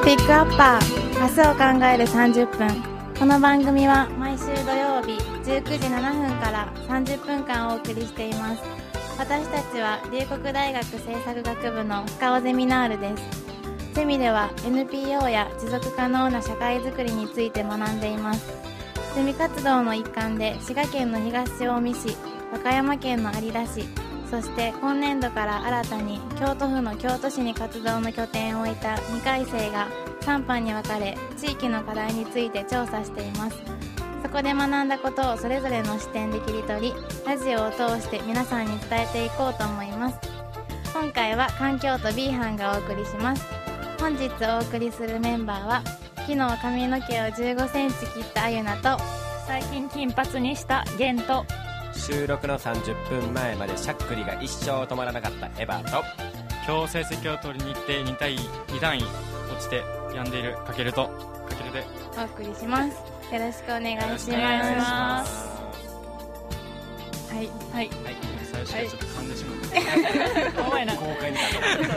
ピックアッパー、明日を考える30分。この番組は毎週土曜日19時7分から30分間お送りしています。私たちは龍谷大学政策学部の深尾ゼミナールです。ゼミでは NPO や持続可能な社会づくりについて学んでいます。ゼミ活動の一環で滋賀県の東近江市、和歌山県の有田市、そして今年度から新たに京都府の京都市に活動の拠点を置いた2回生が3班に分かれ、地域の課題について調査しています。そこで学んだことをそれぞれの視点で切り取り、ラジオを通して皆さんに伝えていこうと思います。今回は環境と B 班がお送りします。本日お送りするメンバーは、昨日髪の毛を15センチ切ったあゆなと、 最近金髪にしたゲンと、 収録の30分前までしゃっくりが一生止まらなかったエヴァと、 今日成績を取りに行って2単位落ちて病んでいるかけるでお送りします。よろしくお願いしお願いしま。 ますす。 はいはい。 最初からちょっと噛んでしまったお前な。 公開になった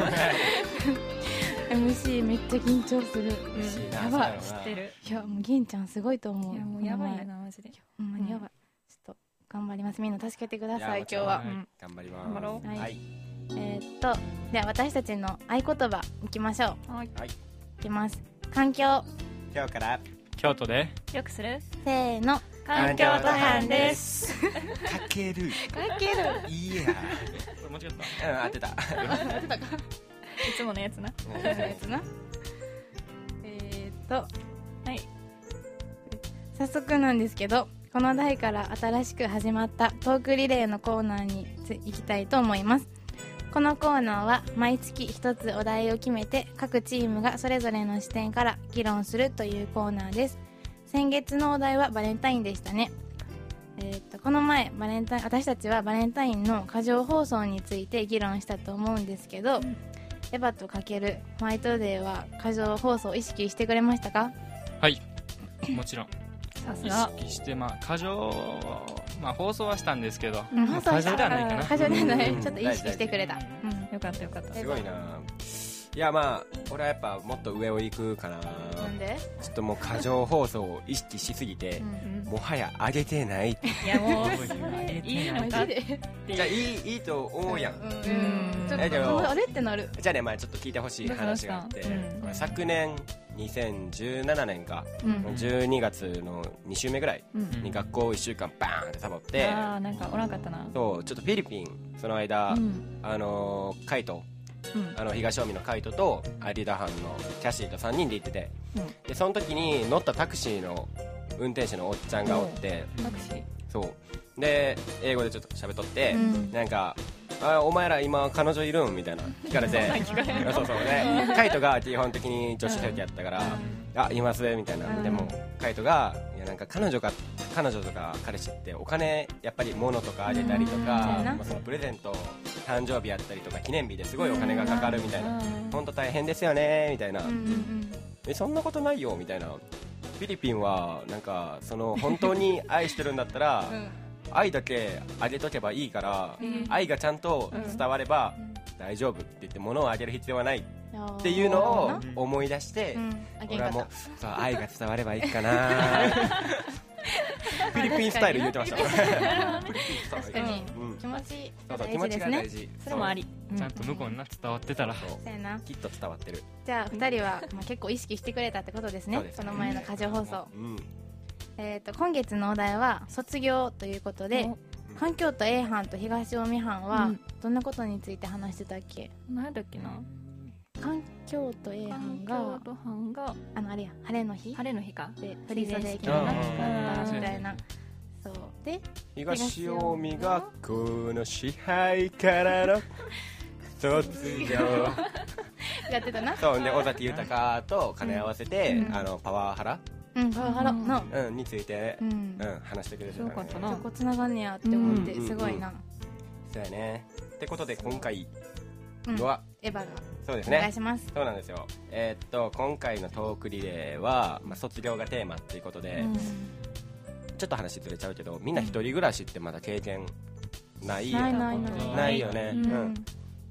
MC めっちゃ緊張する。やばい。 知ってる。 いや、もう銀ちゃんすごいと思う。 いや、もうやばいよな、マジで。 ほんまにやばい。ちょっと頑張ります。みんな助けてください、今日は。 はい頑張ります。 頑張ろうはいでは私たちの合言葉いきましょう。 はい。 はい、 いきます。環境。 今日から京都でよくするせーの。 環境と班です。 かけるかける。 いやこれ間違った当てたいつものやつな。 やつな。 はい。 早速なんですけど、この代から新しく始まったトークリレーのコーナーに行きたいと思います。このコーナーは毎月一つお題を決めて、各チームがそれぞれの視点から議論するというコーナーです。先月のお題はバレンタインでしたね。この前私たちはバレンタインの過剰放送について議論したと思うんですけど、エヴァとかけるホワイトデーは過剰放送を意識してくれましたか？ はいもちろん意さすが。 識して過剰放送はしたんですけど、 うん、 過剰ではないかな。 過剰ではない、 うんちょっと意識してくれた。うんよかったよかった。 すごいな。いや俺はやっぱもっと上を行くかな。 なんで？ ちょっともう過剰放送を意識しすぎて、もはや上げてない。 いやもう、 いいいのか。 じゃあいいと思うやん。 ちょっだけどとあれってなる。 じゃあね、ちょっと聞いてほしい話があって、 うん昨年2017年か、12月の2週目ぐらいに学校を1週間バーンってサボって、 ああ、なんかおらんかったな。 そうちょっとフィリピンその間、カイト、東近江のカイトと有田班のキャシーと3人で行ってて、でその時に乗ったタクシーの運転手のおっちゃんがおって、 タクシー。 そうで英語でちょっと喋っとって、なんかお前ら今彼女いるんみたいな聞かれてそうでカイトが基本的に女子生徒やったからいますみたいな、でもカイトがいやなんか彼女とか彼氏ってお金やっぱり物とかあげたりとか、そのプレゼント誕生日やったりとか記念日ですごいお金がかかるみたいな、本当大変ですよねみたいな、そんなことないよみたいな、フィリピンはなんかその本当に愛してるんだったら愛だけあげとけばいいから、愛がちゃんと伝われば大丈夫って言って物をあげる必要はないっていうのを思い出して、俺はもう愛が伝わればいいかなフィリピンスタイル言ってました確かに気持ち気持ちが大事。 それもあり。 ちゃんと向こうに伝わってたらそうやな。 きっと伝わってる。 じゃあ2人は結構意識してくれたってことですね。その前の過剰放送。今月のお題は卒業ということで、環境と A 班と東近江班はどんなことについて話してたっけ？ 何だっけな。 環境と A 班があれや晴れの日かで振り袖着なかったみたいな。そうで東近江学校の支配からの卒業やってたな。 そうで尾崎豊と兼ね合わせて、パワハラパワハラのについて話してくれてたね。 そこつながんねやって思ってすごいな。 そうやね。ってことで今回はエヴァがそうですね。 お願いします。 そうなんですよ。今回のトークリレーは卒業がテーマっていうことで、ちょっと話ずれちゃうけど、みんな一人暮らしってまだ経験ないよね。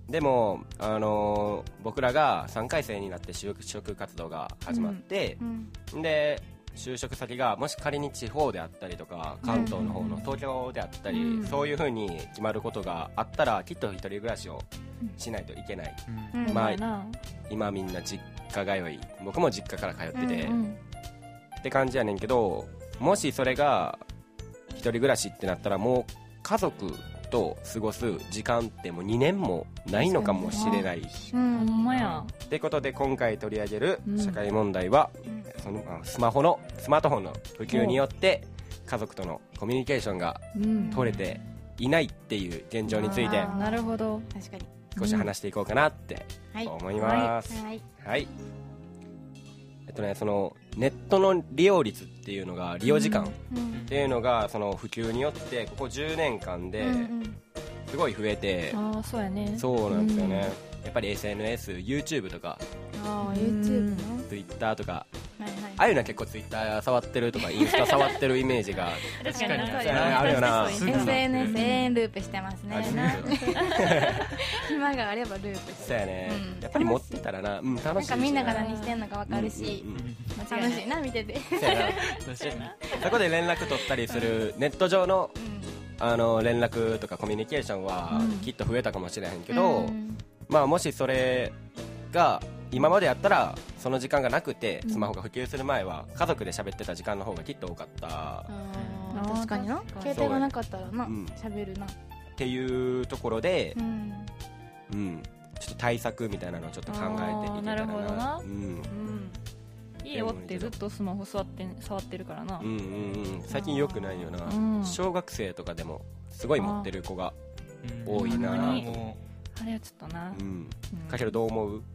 でも、僕らが3回生になって就職活動が始まって、で就職先がもし仮に地方であったりとか関東の方の東京であったり、そういう風に決まることがあったらきっと一人暮らしをしないといけない、まあ、今みんな実家通い、僕も実家から通ってて、って感じやねんけど、もしそれが一人暮らしってなったらもう家族と過ごす時間ってもう2年もないのかもしれない。 ほんまや。 ってことで今回取り上げる社会問題は、そのスマートフォンの普及によって家族とのコミュニケーションが取れていないっていう現状について、 なるほど、 確かに少し話していこうかなって思います。はい。そのネットの利用率っていうのが、利用時間っていうのがその普及によってここ10年間ですごい増えて、 そうやね。 そうなんですよね。やっぱり SNS、YouTube とか YouTube の Twitter とか、ああいうのは結構 Twitter 触ってるとかインスタ触ってるイメージが確かにあるよな。 SNS 永遠ループしてますね。暇があればループして。 そうやね。やっぱり持ってたらな、楽しいし、 なんかみんなが何してんのか分かるし、楽しいな見てて。 そこで連絡取ったりするネット上の連絡とかコミュニケーションはきっと増えたかもしれへんけど、まあもしそれが今までやったらその時間がなくて、スマホが普及する前は家族で喋ってた時間の方がきっと多かった。 確かにな。携帯がなかったらな、喋るなっていうところで、ちょっと対策みたいなのをちょっと考えていけたらな。 なるほどな。家おってずっとスマホ触ってるからな。 最近よくないよな。小学生とかでもすごい持ってる子が多いな。 あれはちょっとな。 かけるどう思う？ やっ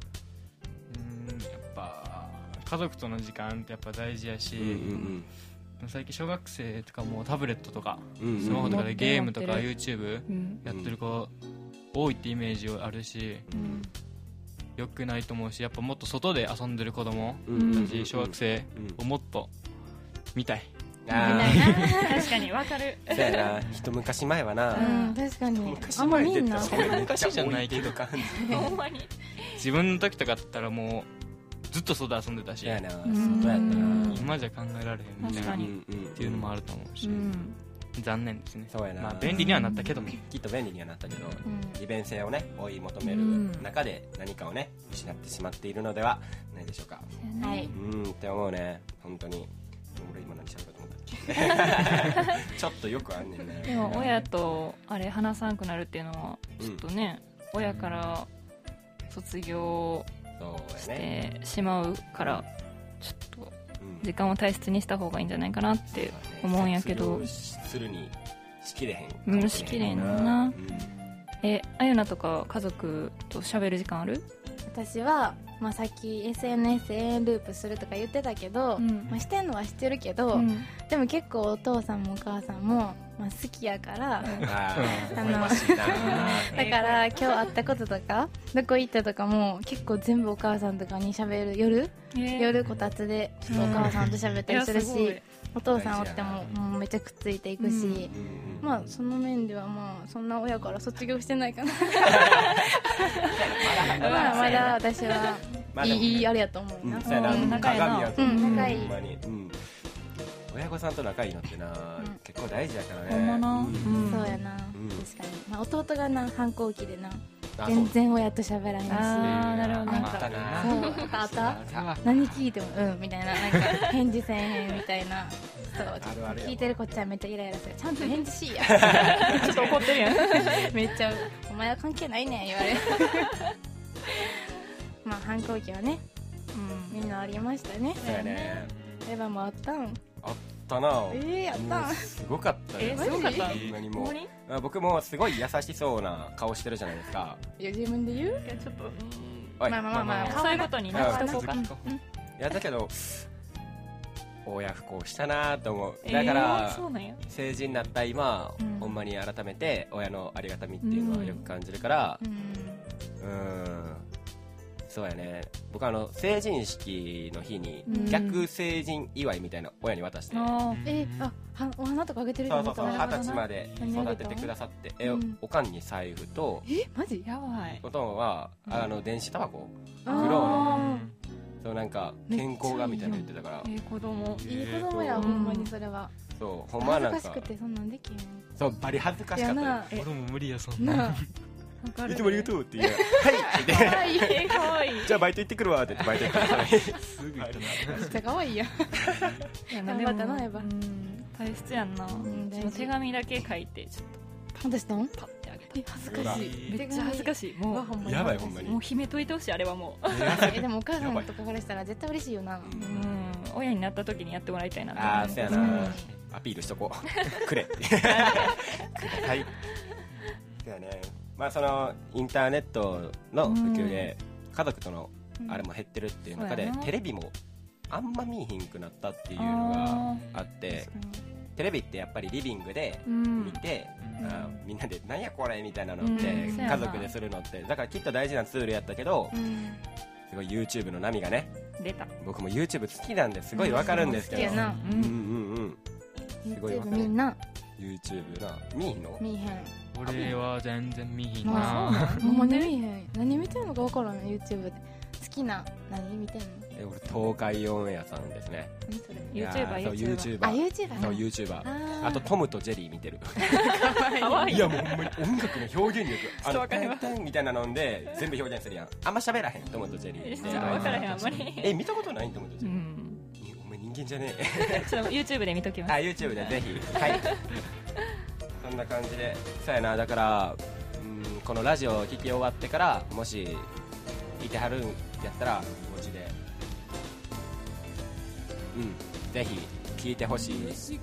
ぱ家族との時間ってやっぱ大事やし、最近小学生とかもタブレットとかスマホとかでゲームとか YouTube やってる子多いってイメージあるし、良くないと思うし、やっぱもっと外で遊んでる子供たち、小学生をもっと見たい。 確かにわかる。 そうやな。一昔前はな、 確かに昔前って言ったら昔じゃないけどほんまに自分の時とかだったらもうずっと外遊んでたし、 外やったな。 今じゃ考えられへんみたいなっていうのもあると思うし、残念ですね。 そうやな。 まあ便利にはなったけども、 きっと便利にはなったけど、利便性をね追い求める中で何かをね失ってしまっているのではないでしょうか。 はいって思うね。本当に俺今何しゃべろうと思ったっけちょっとよくあんねんね。 でも親とあれ話さなくなるっていうのはちょっとね、親から卒業してしまうからちょっと時間を大切にした方がいいんじゃないかなって思うんやけど、 するにしきれへん。 しきれんな。あゆなとか家族と喋る時間ある？ 私は、さっき SNS 永遠ループするとか言ってたけど、してんのはしてるけど、でも結構お父さんもお母さんも、好きやからだから今日会ったこととかどこ行ったとかも結構全部お母さんとかに喋る。夜こたつでちょっとお母さんと喋ったりするし、お父さんおってももうめっちゃくっついていくし、その面ではそんな親から卒業してないかなまだ私はいいあれやと思うな。 仲いいな。 仲いい。 親御さんと仲いいのってな、結構大事やからね。 そうやな。確かに弟がな反抗期でな全然親と喋らへんし。 なるほど。 あった何聞いてもみたいな、なんか返事せえへんみたいな。そう聞いてるこっちはめっちゃイライラする。ちゃんと返事しいやちょっと怒ってるやんめっちゃお前は関係ないねん言われる反抗期はね、みんなありましたね。 そうやね。 エヴァもあったん？ あったな。 やったん。 すごかったよ。 すごかった。 僕もすごい優しそうな顔してるじゃないですか。 いや自分で言う？いやちょっとそういうことになしとこうか。 いやだけど親不幸したなと思う。だから成人になった今ほんまに改めて親のありがたみっていうのはよく感じるから、 そうやね、僕成人式の日に逆成人祝いみたいな親に渡して、 お花とかあげてる人もいた。そうそう、20歳まで育ててくださって、おかんに財布と、 マジやばい、 おとんは電子タバコ、グローの、そうなんか健康がみたいなの言ってたから、 いい子供や、ほんまにそれは。 そう、ほんまなんか恥ずかしくてそんなんできへん。 そう、バリ恥ずかしかったよ。 俺も無理や、そんな。 いつもありがとうって言う。はいって。 かわいい。 じゃあバイト行ってくるわって言ってバイト行ってすぐ行ったな。 めっちゃかわいいや。頑張ったな、やば。 大切やんな。手紙だけ書いてちょっと。どうしたん？ パッてあげた。 恥ずかしい。 めっちゃ恥ずかしい。もうやばい、ほんまに。 もう秘めといてほしい、あれはもう。でもお母さんとかからしたら絶対嬉しいよな。 親になった時にやってもらいたいな。 ああ、そうやな。アピールしとこう。くれって。はい。そうやね。まあそのインターネットの普及で家族とのあれも減ってるっていう中で、テレビもあんま見えひんくなったっていうのがあって、テレビってやっぱりリビングで見て、みんなでなんやこれみたいなのって家族でするのって、だからきっと大事なツールやったけど、すごい YouTube の波がね出た。 僕も YouTube 好きなんですごいわかるんですけど、すごいわかる。みんな YouTube な見えひんの？ 見えへん。 俺は全然見ひんな。 ほんまに見えへん。何見てんのか分からん。 YouTube で好きな何見てんの？ 俺東海オンエアさんですね。 何それ？ YouTuber。あとトムとジェリー見てる。 かわいい。 いやもうほんまに音楽の表現力、タンみたいなので全部表現するやん。あんま喋らへんトムとジェリー。 分からへんあんまり。 見たことないトムとジェリー。お前人間じゃねえ。ちょっと YouTube で見ときます。 YouTube でぜひ。はい。そんな感じで、そうやな。だからこのラジオを聞き終わってからもしいてはるんやったらお家でぜひ聞いてほしい。ぜ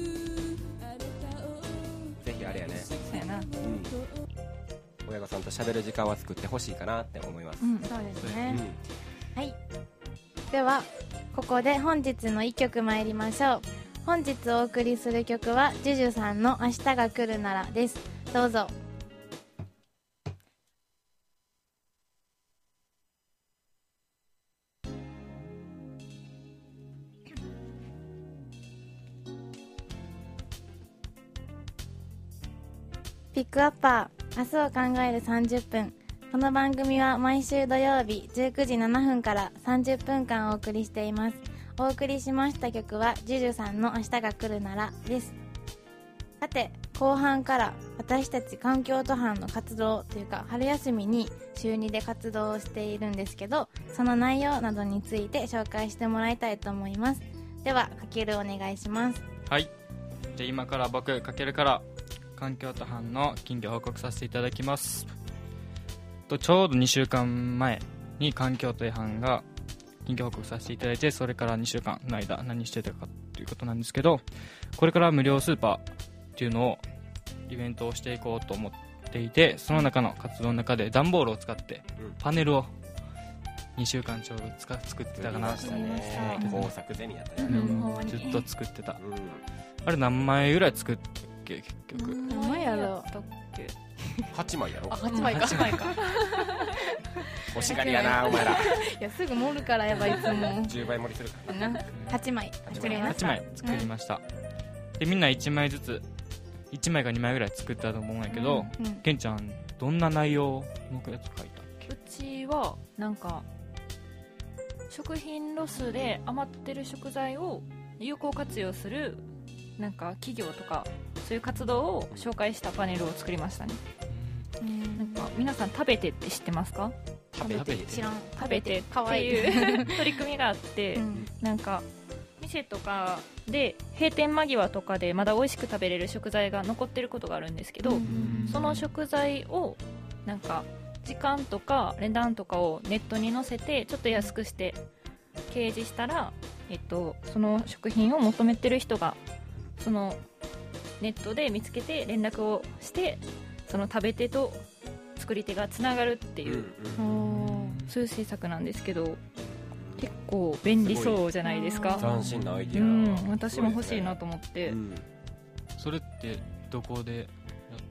ひあれやね。 そうやな。 親御さんと喋る時間は作ってほしいかなって思います。 そうですね。はい。ではここで本日の1曲参りましょう。本日お送りする曲はジュジュさんの明日が来るならです。どうぞ。ピックアッパー、明日を考える30分。この番組は毎週土曜日19時7分から30分間お送りしています。お送りしました曲はジュジュさんの明日が来るならです。さて後半から私たち環境都班の活動というか春休みに週2で活動をしているんですけど、その内容などについて紹介してもらいたいと思います。ではかけるお願いします。 はい、じゃあ今から僕かけるから環境都班の近況報告させていただきます。ちょうど2週間前に環境都班が近況報告させていただいて、それから2週間の間何してたかということなんですけど、これから無料スーパーっていうのをイベントをしていこうと思っていて、その中の活動の中で段ボールを使ってパネルを2週間ちょうど作ってたかなと思います。 工作ゼミやったね。 ずっと作ってた。あれ何枚ぐらい作ったっけ結局。 何枚やろ 8枚やろ。 8枚か。 欲しがりやなお前ら。いやすぐ盛るからやばいつも。 10倍盛りするから。 8枚作りました。 8枚作りました。でみんな1枚ずつ1枚か2枚ぐらい作ったと思うんやけど、けんちゃんどんな内容のやつ書いたっけ？ うちはなんか食品ロスで余ってる食材を有効活用するなんか企業とかそういう活動を紹介したパネルを作りましたね。なんか皆さん食べてって知ってますか？ 食べて知らん。 食べてっていう取り組みがあって、なんか店とかで閉店間際とかでまだ美味しく食べれる食材が残ってることがあるんですけど、その食材をなんか時間とか値段とかをネットに載せてちょっと安くして掲示したら、その食品を求めてる人がそのネットで見つけて連絡をしてその食べ手と作り手がつながるっていう、そういう制作なんですけど、結構便利そうじゃないですか。 斬新なアイディア、 私も欲しいなと思って、 それってどこでやっ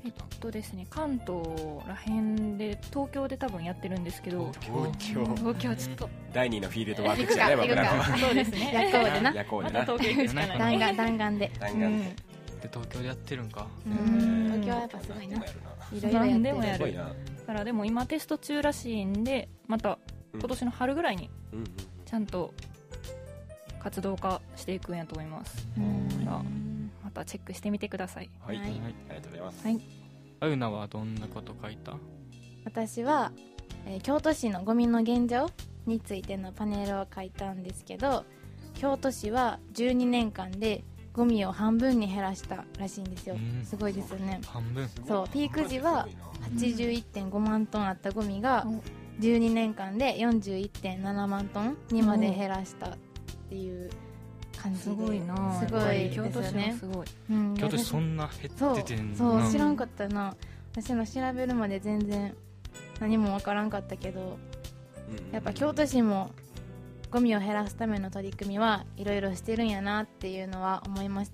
ですね、関東らへんで東京で多分やってるんですけど、東京はちょっと第2のフィールドワークじゃない僕らは。 そうですね、 夜行でな、 夜行でな、 また東京行くしかない。 弾丸でで東京でやってるんか。 東京はやっぱすごいな、いろいろやってる。 やる。だからでも今テスト中らしいんで、また今年の春ぐらいにちゃんと活動化していくんやと思います。またチェックしてみてください。 はい、ありがとうございます。 あゆなはどんなこと書いた？ 私は、京都市のゴミの現状についてのパネルを書いたんですけど、京都市は12年間でゴミを半分に減らしたらしいんですよ。すごいですよね。 半分。 そう、ピーク時は 81.5 万トンあったゴミが12年間で 41.7 万トンにまで減らしたっていう感じで、 すごいな。 すごいですよね。 京都市もすごい。 京都市そんな減っててんの？ そう知らんかったな。私の調べるまで全然何もわからんかったけど、やっぱ京都市もゴミを減らすための取り組みはいろいろしてるんやなっていうのは思いました。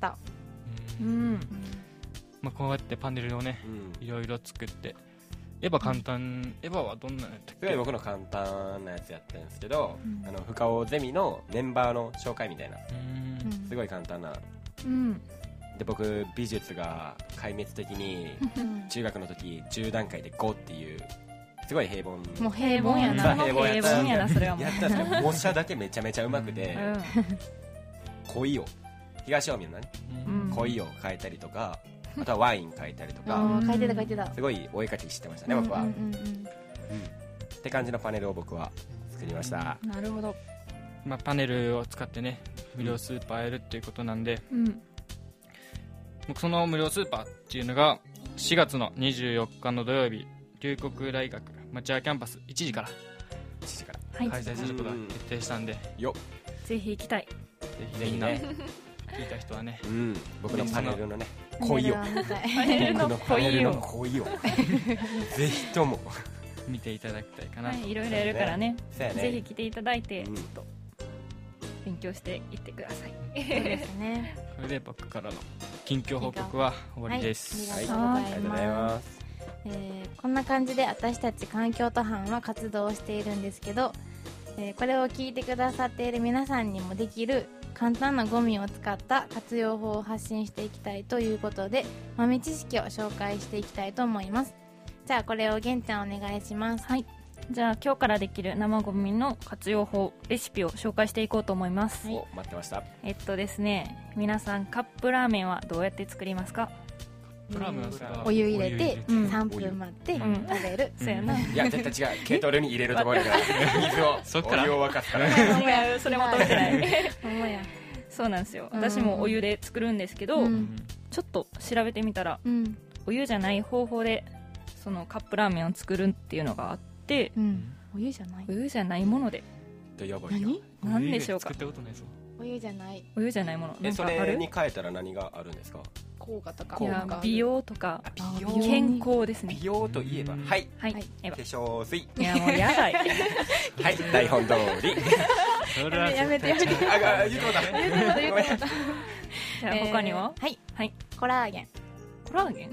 まあ、こうやってパネルをね、いろいろ作って、エヴァ簡単、エヴァはどんなやったっけ？ 僕の簡単なやつやったんですけど、不可能ゼミのメンバーの紹介みたいな、すごい簡単な。で僕美術が壊滅的に中学の時10段階で5っていうすごい平凡、 もう平凡やな、 平凡やな、それはもうやったんですけど、模写だけめちゃめちゃうまくて、恋を東近江のね、恋を描いたりとか、あとはワイン描いたりとか、 書いてたすごいお絵描きしてましたね僕は。って感じのパネルを僕は作りました。 なるほど。 まあ、パネルを使ってね、無料スーパーやるっていうことなんで、その無料スーパーっていうのが4月の24日の土曜日、龍谷大学町屋キャンパス1時から開催することが決定したんで、 ぜひ行きたい。 ぜひみんな聞いた人はね、 僕のパネルのね恋を、僕のパネルの恋をぜひとも見ていただきたいかな。 いろいろやるからね、ぜひ来ていただいて、ちょっと勉強していってください。 そうですね。 それで僕からの近況報告は終わりです。 ありがとうございます。こんな感じで私たち環境と班は活動をしているんですけど、これを聞いてくださっている皆さんにもできる簡単なゴミを使った活用法を発信していきたいということで、豆知識を紹介していきたいと思います。じゃあこれを玄ちゃんお願いします。 じゃあ今日からできる生ゴミの活用法レシピを紹介していこうと思います。 待ってました。 ですね、皆さんカップラーメンはどうやって作りますか？ お湯入れて3分待って食べる。 そうやな。 いや絶対違う、ケトルに入れるところから水をそっからお湯を沸かすから。 それも食べてない。そうなんですよ。私もお湯で作るんですけど、ちょっと調べてみたらお湯じゃない方法でそのカップラーメンを作るっていうのがあって、 お湯じゃない、 お湯じゃないもので、何でしょうか？ お湯じゃない、 お湯じゃないもの。 それに変えたら何があるんですか？ 効果とか。 いや、美容とか健康ですね。 美容といえば、はい、 化粧水。 いやもうやばい。 はい、台本通り。 やめて。 言うとだ。 じゃあ他には？ コラーゲン。 コラーゲンぶ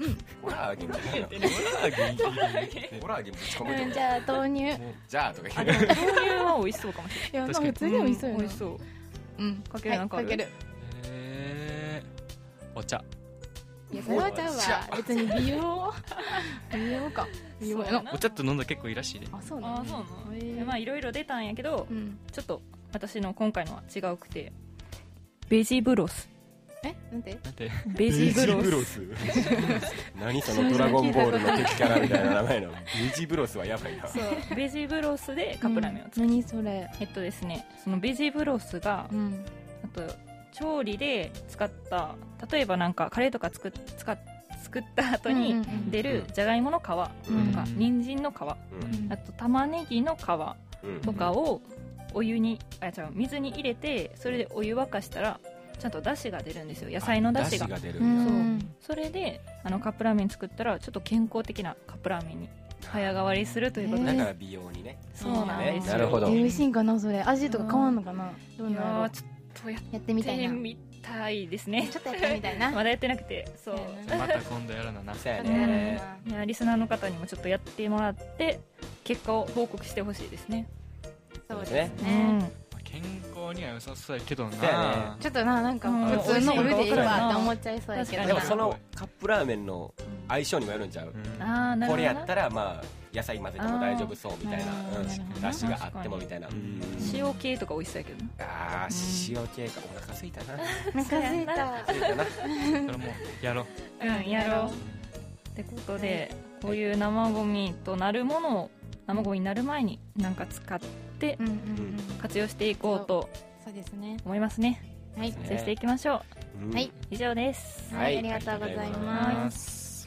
ち込む。 じゃあ豆乳。 じゃあとか言う。豆乳は美味しそうかもしれない。 いや、普通に美味しそうよ。 美味しそう。かけるなんかある？ お茶。 いや、それはちゃうわ。別に美容か。美容やな。 お茶って飲んだ結構いいらしいで。 あ、そうなの。 まあいろいろ出たんやけど、ちょっと私の今回のは違うくて、ベジブロス。 なんて？ ベジブロス。 何そのドラゴンボールの敵キャラみたいな名前のベジブロスはやばいな。 そう、ベジブロスでカップラーメンを作る。 何それ？ ですね、そのベジブロスが、あと調理で使った例えばなんかカレーとか作った後に出るじゃがいもの皮とか人参の皮、あと玉ねぎの皮とかを水に入れて、それでお湯沸かしたらちゃんと出汁が出るんですよ。野菜の出汁が出る。 それでカップラーメン作ったらちょっと健康的なカップラーメンに早変わりするということで、 だから美容にね。 そうなんですよ。 なるほど。 美味しいんかなそれ？味とか変わんのかな？どうなの？ ちょっとやってみたいな。 たいですね。 ちょっとやってみたいな。 まだやってなくて、そう。 また今度やらなな。 そうやね。 リスナーの方にもちょっとやってもらって結果を報告してほしいですね。 そうですね。 健康には良さそうやけどな。 ちょっとなんか普通のお湯でいいわって思っちゃいそうやけど。 でもそのカップラーメンの相性にもよるんちゃう。これやったらまあ野菜混ぜても大丈夫そうみたいな、だしがあってもみたいな。 塩系とか美味しそうやけど。 ああ、塩系か。お腹空いたな。 お腹空いた。 それもやろう。やろう。ってことで、こういう生ゴミとなるものを生ゴミになる前になんか使って活用していこうと思いますね。はい、そうしていきましょう。はい、以上です。 はい、ありがとうございます。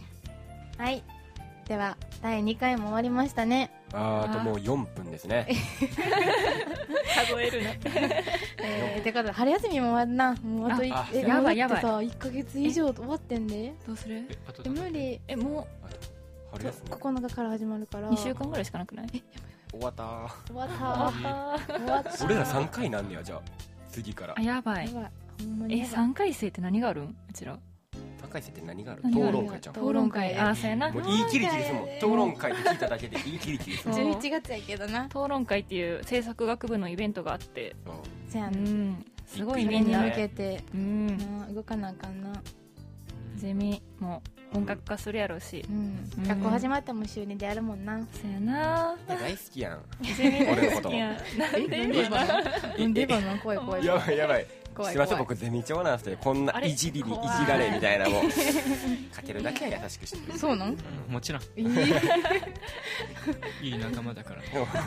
はい、では第2回も終わりましたね。 あともう4分ですね。 数えるな。 ってことで春休みも終わるな。もうあとやばいやばい。1ヶ月以上終わってんで。 どうする？ 無理。もう9日から始まるから 2週間ぐらいしかなくない？ 終わった終わった俺ら3回なんねや。じゃあ次から。 やばい。3回生って何があるん？うちら 3回生って何がある？討論会ちゃん。 討論会。あ、そうやな。 もう言い切り切りすもん。討論会って聞いただけで言い切り切りすもん。 11月やけどな。 討論会っていう制作学部のイベントがあって、 そうやね。すごいみんな向けて動かなあかんな。 ゼミも本格化するやろうし、 学校始まっても週2でやるもんな。 そうやな。 大好きやん。 ゼミ俺のこと。 なんでばな。怖い怖い。 やばいやばい。すいません、僕ゼミ長なんですけど、こんないじりにいじられみたいなもんかけるだけは優しくしてくれる。 そうなん？ もちろん。いい仲間だから。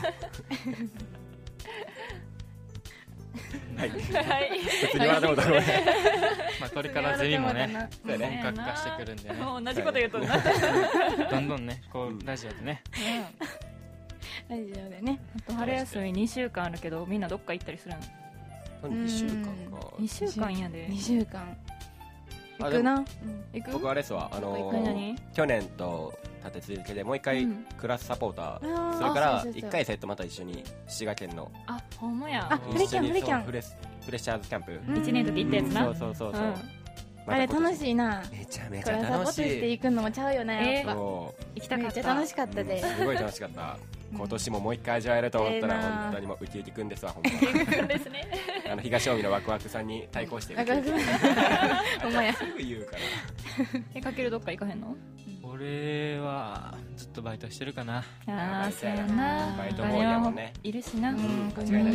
はい。別に笑ったことあるね。 まあこれからゼミもね本格化してくるんでね。 同じこと言うとな。 どんどんねこうラジオでね。 ラジオでね。 あと春休み2週間あるけど、みんなどっか行ったりするの ？2週間か。 2週間やで。 2週間行くな。 僕あれっすわ、去年と立て続けでもう一回クラスサポーターそれから1回生とまた一緒に滋賀県のほんまやフレキャンフレッシャーズキャンプ 1年の時行ったやつな。 そうあれ楽しいな。 めちゃめちゃ楽しい。 していくのもちゃうよね。やっぱ行きたかった。 めっちゃ楽しかったで。 すごい楽しかった。今年ももう一回味わえると思ったら本当にもうウキウキくんですわ。ほんまですね。 東近江のワクワクさんに対抗してウキウキほんまや。 すぐ言うから。かけるどっか行かへんの？ 俺はずっとバイトしてるかな。 ああ、そうやな。 バイトボーイやもんね。 いるしな。 間違いない。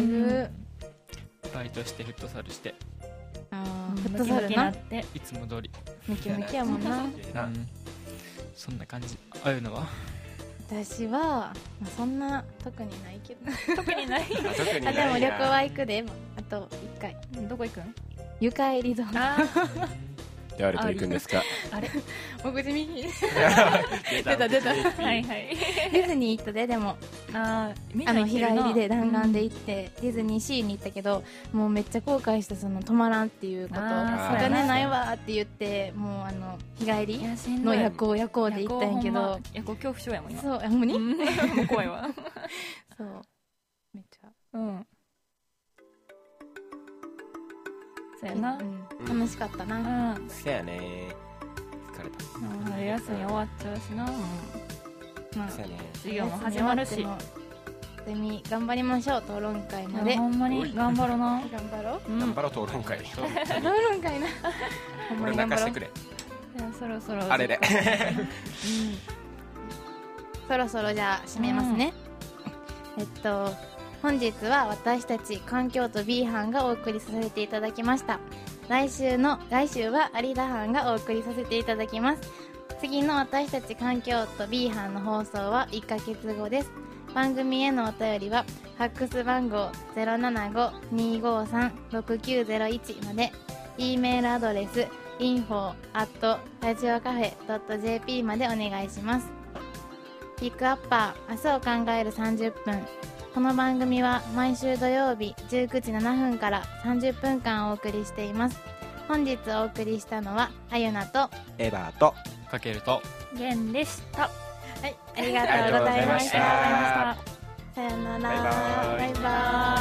バイトしてフットサルして。 フットサルな。 いつも通り。 ムキムキやもんな。 そんな感じ。ああいうのは？ 私はそんな特にないけど。 特にない。 でも旅行は行くで。あと1回。 どこ行くん？ ゆかえリゾート。 誰と行くんですか？ あれ？ お口右。 出た。 はいはい。 ディズニー行ったで。でも日帰りで弾丸で行ってディズニーシーに行ったけど、もうめっちゃ後悔した。その泊まらんっていうこと。お金ないわって言ってもう日帰りの夜行で行ったんやけど、 夜行恐怖症やもん今。 そうほんまに？ もう怖いわ。 そうめっちゃそうやな。 楽しかったな。 そうやね。疲れた。 春休み終わっちゃうしな。 そうやね。 授業も始まるし。 ゼミ頑張りましょう。討論会まで。 ほんまに頑張ろうな。 頑張ろう討論会。 討論会な。 俺泣かしてくれ。 そろそろあれで。 そろそろじゃあ締めますね。本日は私たち環境と B 班がお送りさせていただきました。来週は有田班がお送りさせていただきます。次の私たち環境と B 班の放送は1ヶ月後です。番組へのお便りはファックス番号 075-253-6901 まで、 E メールアドレス info@radiocafe.jp までお願いします。ピックアッパー明日を考える30分。この番組は毎週土曜日19時7分から30分間お送りしています。本日お送りしたのはあゆなとエバーとかけるとゲンでした。 はい、ありがとうございました。さよなら。バイバイ。